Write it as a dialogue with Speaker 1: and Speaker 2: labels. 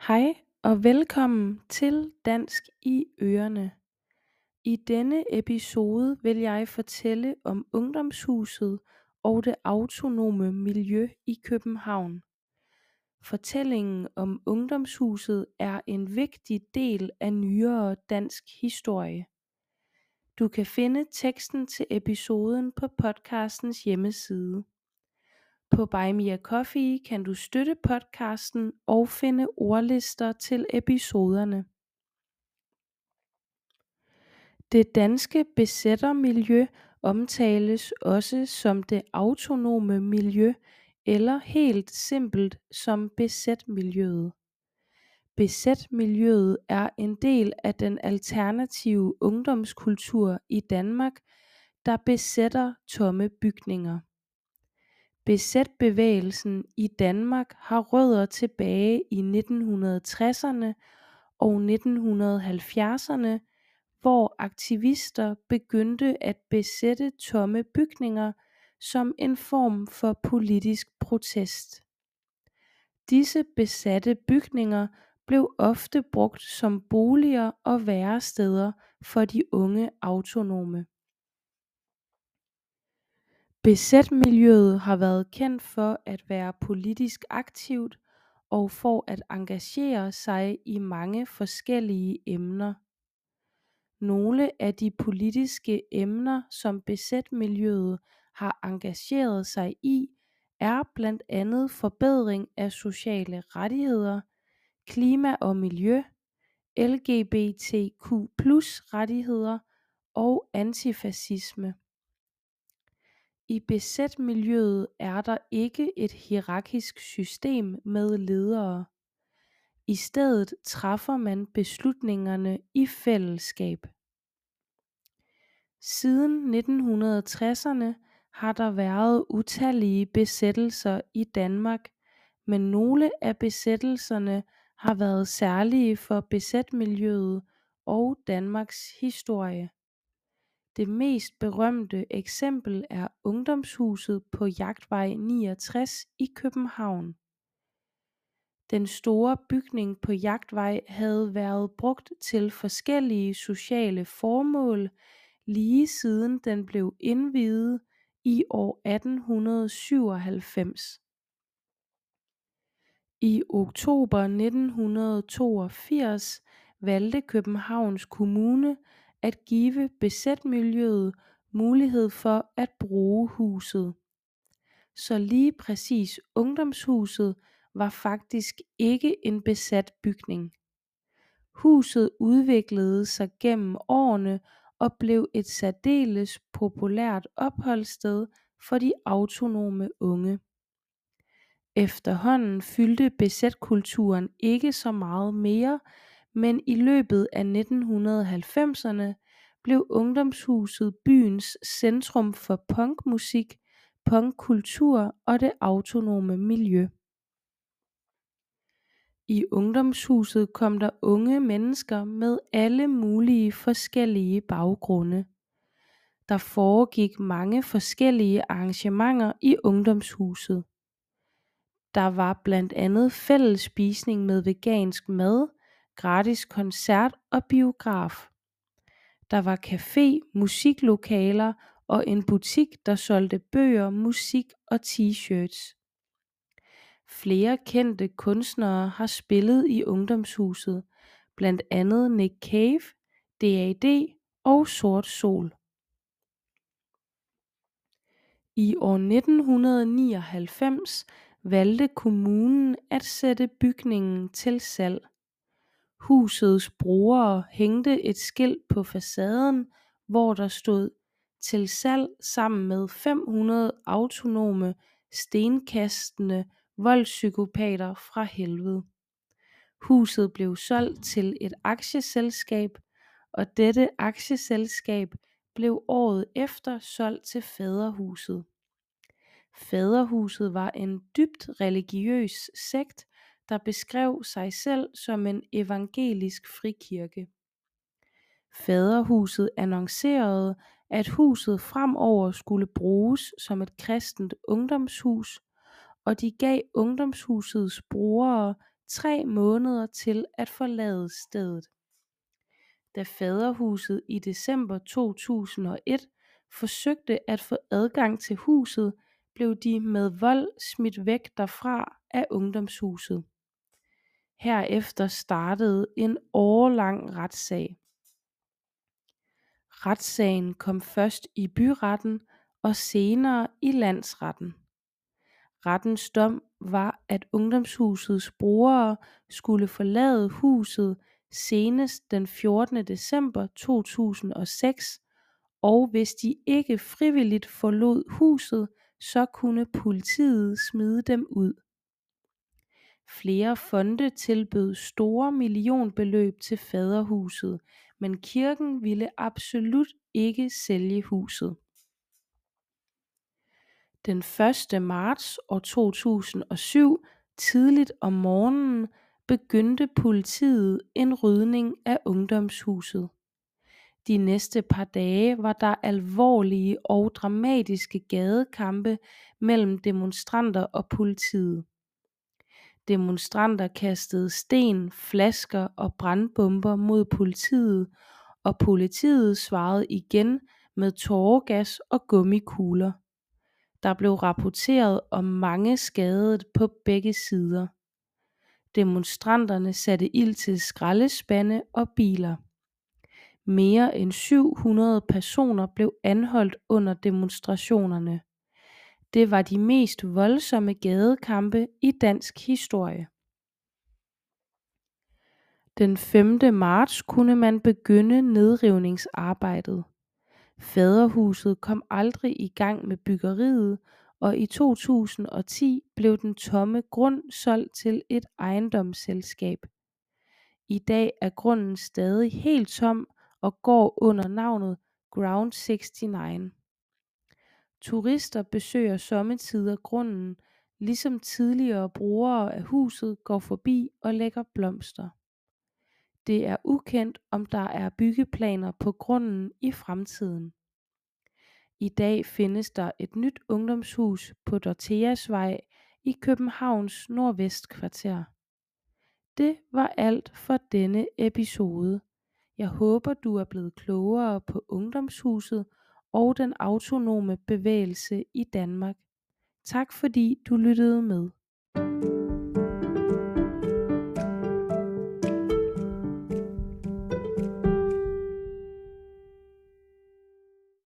Speaker 1: Hej og velkommen til Dansk i Ørene. I denne episode vil jeg fortælle om Ungdomshuset og det autonome miljø i København. Fortællingen om Ungdomshuset er en vigtig del af nyere dansk historie. Du kan finde teksten til episoden på podcastens hjemmeside. På Buy Me a Coffee kan du støtte podcasten og finde ordlister til episoderne. Det danske besættermiljø omtales også som det autonome miljø eller helt simpelt som BZ-miljøet. BZ-miljøet er en del af den alternative ungdomskultur i Danmark, der besætter tomme bygninger. BZ-bevægelsen i Danmark har rødder tilbage i 1960'erne og 1970'erne, hvor aktivister begyndte at besætte tomme bygninger som en form for politisk protest. Disse besatte bygninger blev ofte brugt som boliger og væresteder for de unge autonome. BZ-miljøet har været kendt for at være politisk aktivt og for at engagere sig i mange forskellige emner. Nogle af de politiske emner, som BZ-miljøet har engageret sig i, er blandt andet forbedring af sociale rettigheder, klima og miljø, LGBTQ+ rettigheder og antifascisme. I BZ-miljøet er der ikke et hierarkisk system med ledere. I stedet træffer man beslutningerne i fællesskab. Siden 1960'erne har der været utallige besættelser i Danmark, men nogle af besættelserne har været særlige for BZ-miljøet og Danmarks historie. Det mest berømte eksempel er Ungdomshuset på Jagtvej 69 i København. Den store bygning på Jagtvej havde været brugt til forskellige sociale formål lige siden den blev indviet i år 1897. I oktober 1982 valgte Københavns Kommune at give BZ-miljøet mulighed for at bruge huset. Så lige præcis Ungdomshuset var faktisk ikke en besat bygning. Huset udviklede sig gennem årene og blev et særdeles populært opholdssted for de autonome unge. Efterhånden fyldte BZ-kulturen ikke så meget mere, men i løbet af 1990'erne blev Ungdomshuset byens centrum for punkmusik, punkkultur og det autonome miljø. I Ungdomshuset kom der unge mennesker med alle mulige forskellige baggrunde. Der foregik mange forskellige arrangementer i Ungdomshuset. Der var blandt andet fællesspisning med vegansk mad, gratis koncert og biograf. Der var café, musiklokaler og en butik, der solgte bøger, musik og t-shirts. Flere kendte kunstnere har spillet i Ungdomshuset, blandt andet Nick Cave, DAD og Sort Sol. I år 1999 valgte kommunen at sætte bygningen til salg. Husets brugere hængte et skilt på facaden, hvor der stod til salg sammen med 500 autonome, stenkastende voldspsykopater fra helvede. Huset blev solgt til et aktieselskab, og dette aktieselskab blev året efter solgt til Faderhuset. Faderhuset var en dybt religiøs sekt, der beskrev sig selv som en evangelisk frikirke. Faderhuset annoncerede, at huset fremover skulle bruges som et kristent ungdomshus, og de gav Ungdomshusets brugere 3 måneder til at forlade stedet. Da faderhuset i december 2001 forsøgte at få adgang til huset, blev de med vold smidt væk derfra af ungdomshuset. Herefter startede en årelang retssag. Retssagen kom først i byretten og senere i landsretten. Rettens dom var, at ungdomshusets brugere skulle forlade huset senest den 14. december 2006, og hvis de ikke frivilligt forlod huset, så kunne politiet smide dem ud. Flere fonde tilbød store millionbeløb til faderhuset, men kirken ville absolut ikke sælge huset. Den 1. marts år 2007, tidligt om morgenen, begyndte politiet en rydning af ungdomshuset. De næste par dage var der alvorlige og dramatiske gadekampe mellem demonstranter og politiet. Demonstranter kastede sten, flasker og brandbomber mod politiet, og politiet svarede igen med tåregas og gummikugler. Der blev rapporteret om mange skadede på begge sider. Demonstranterne satte ild til skraldespande og biler. Mere end 700 personer blev anholdt under demonstrationerne. Det var de mest voldsomme gadekampe i dansk historie. Den 5. marts kunne man begynde nedrivningsarbejdet. Faderhuset kom aldrig i gang med byggeriet, og i 2010 blev den tomme grund solgt til et ejendomsselskab. I dag er grunden stadig helt tom og går under navnet Ground 69. Turister besøger sommetider grunden, ligesom tidligere brugere af huset går forbi og lægger blomster. Det er ukendt, om der er byggeplaner på grunden i fremtiden. I dag findes der et nyt ungdomshus på Dortheasvej i Københavns nordvestkvarter. Det var alt for denne episode. Jeg håber, du er blevet klogere på ungdomshuset og den autonome bevægelse i Danmark. Tak fordi du lyttede med.